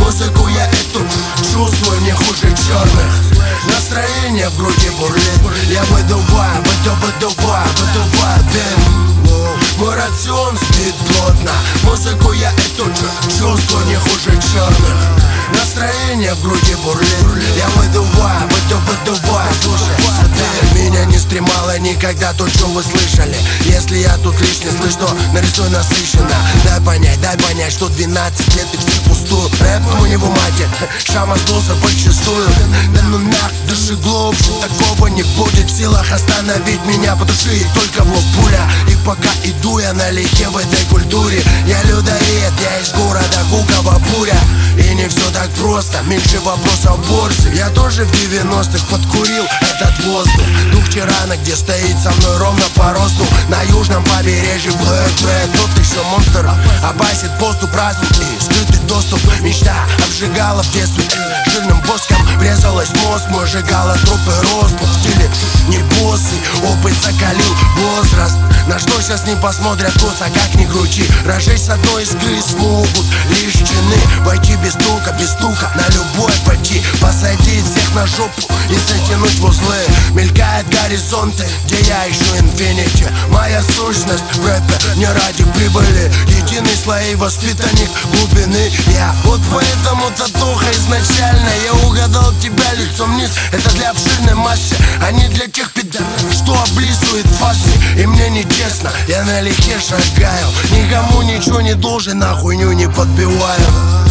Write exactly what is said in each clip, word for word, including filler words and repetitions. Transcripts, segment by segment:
Музыку я эту чувствую, мне хуже черных. Настроение в груди бурлит. Я выдуваю, выду, выдуваю, выдуваю дым. Мой рацион спит плотно. Музыку я эту чувствую, не хуже черных. Настроение в груди бурлит. Я выдуваю, выду, выдуваю. Слушай, ты меня не стремала никогда, то, что вы слышали. Если я тут лишний, слышь, то нарисуй насыщенно. Дай понять, дай понять, что двенадцать лет и все пустую. Рэп ну не в умате, шама сдулся подчистую. Да ну нах, дыши глубже, такого не будет в силах остановить меня по душе. И только в лоб пуля. И пока иду я налегке в этой культуре. Я людоед, я из города Гукова буря. И не все так просто, меньше вопросов в борсе. Я тоже в девяностых подкурил этот воздух. Дух тирана, где стоит со мной ровно по росту. На южном побережье Блэк Блэк, тот еще монстр. Опасит поступ, разум и скрытый доступ. Мечта обжигала в детстве жирным воском. Врезалась в мозг, мой сжигала трупы рост. В стиле не боссы, опыт закалил возраст. На что сейчас не посмотрят косо, как ни крути. Разжечь с одной искры смогут лишь чины. Войти без стука, без стука, на любой пути. Посадить всех на жопу и затянуть в узлы. Мелькают горизонты, где я ищу инфинити. Моя сущность в рэпе не ради прибыли. Единый слой воспитанник глубины. Я вот поэтому татуха изначально. Я угадал тебя лицом вниз. Это для обширной массы, а не для тех пидоров, что облизывает фасы. И мне не честно, я налегке шагаю. Никому ничего не должен, на хуйню не подбиваю.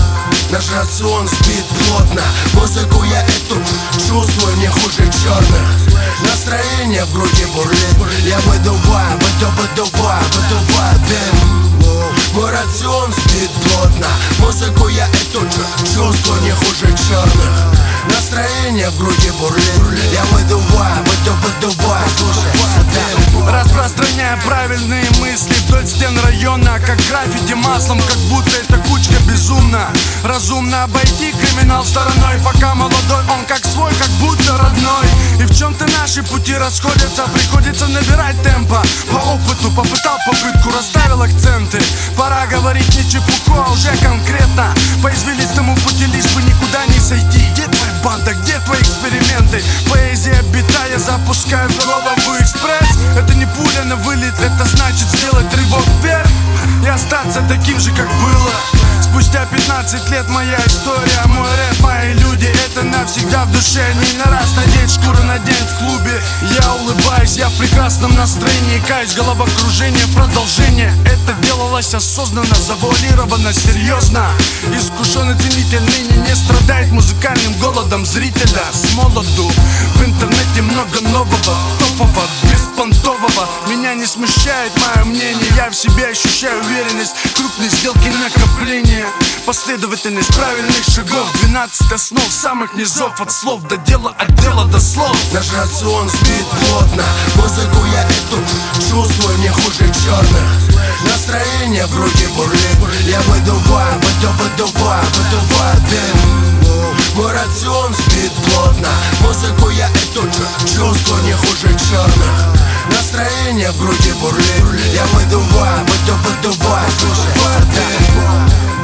Наш рацион спит плотно. Музыку я эту чувствую, мне хуже черных. Настроение в груди бурлит. Я выдуваю, выду, выдуваю, выдуваю дым. Мой рацион спит плотно. Музыку я эту чувствую, не хуже черных. Настроение в груди бурлит. Я выдуваю, выду, выдуваю. Слушай, дым. Распространяя правильные мысли вдоль стен района, как граффити маслом, как будто эта кучка безумна. Разумно обойти криминал стороной, пока молодой он как свой, как будто родной. И в чем-то наши пути расходятся, приходится набирать темпа. По опыту попытал попытку, расставил акценты. Пора говорить не чепуху, а уже конкретно. По извилистому пути лишь бы никуда не сойти. Где твоя банда, где твои эксперименты? Поэзия бита, я запускаю голову экспресс. Это не пуля на вылет, это значит сделать рывок вверх и остаться таким же, как было. Спустя пятнадцать лет моя история, мой рэп, мои люди, это навсегда в душе. Не на раз надеть шкуру на день в клубе. Я улыбаюсь, я в прекрасном настроении. Каюсь, головокружение, продолжение. Это делалось осознанно, завуалировано, серьезно. Искушенный ценитель ныне не страдает музыкальным голодом зрителя. С молоду в интернете много нового, топового, беспонтового. Меня не смущает мое мнение, я в себе ощущаю уверенность. Крупные сделки, накопления, последовательность правильных шагов. Двенадцать основ самых низов, от слов до дела, от дела до слов. Наш рацион спит плотно. Музыку я эту чувствую, мне хуже черных. Настроение в груди бурлит. Я выдуваю, выду, выдуваю, выдуваю дым. Мой рацион спит плотно. Музыку я эту чувствую, не хуже черных. Настроение в груди бурлит. Я выдуваю, выду, выдуваю. Слушай, дым.